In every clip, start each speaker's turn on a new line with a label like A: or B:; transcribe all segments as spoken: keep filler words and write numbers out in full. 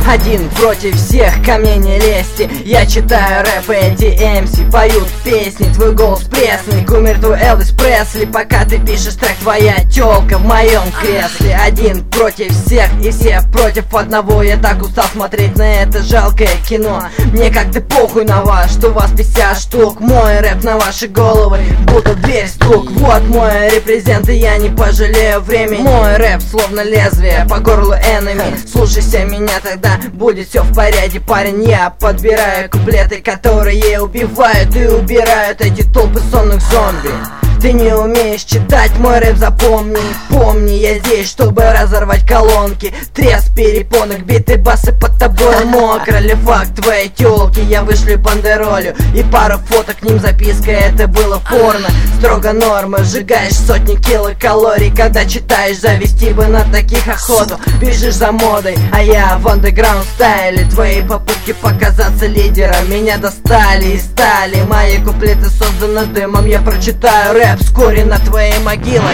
A: Один против всех, ко мне не лезьте. Я читаю рэп, эти эм си поют песни. Твой голос пресный, кумир твой Элвис Пресли. Пока ты пишешь трек, твоя тёлка в моем кресле. Один против всех и все против одного. Я так устал смотреть на это жалкое кино. Мне как-то похуй на вас, что у вас пятьдесят штук. Мой рэп на ваши головы, будто дверь стук. Вот мой репрезент, и я не пожалею времени. Мой рэп словно лезвие по горлу энеми. Слушайся меня, тогда будет все в порядке, парень. Я подбираю куплеты, которые убивают и убирают эти толпы сонных зомби. Ты не умеешь читать мой рэп, запомни. Помни, я здесь, чтобы разорвать колонки. Треск перепонок, биты басы под тобой мокро. Ли факт твоей тёлки, я вышлю бандеролю и пару фоток к ним записка, это было порно. Строго норма, сжигаешь сотни килокалорий, когда читаешь, завести бы на таких охоту. Бежишь за модой, а я в андеграунд стайле. Твои попытки показаться лидером меня достали и стали. Мои куплеты созданы дымом, я прочитаю рэп вскоре на твоей могиле.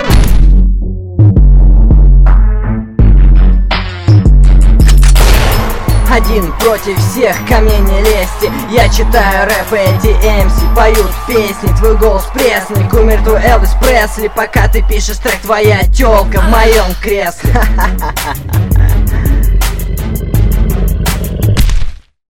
A: Один против всех, ко мне не лезьте. Я читаю рэп, эти эм си поют песни. Твой голос пресный, кумир твой Элвис Пресли. Пока ты пишешь трек, твоя тёлка в моем кресле.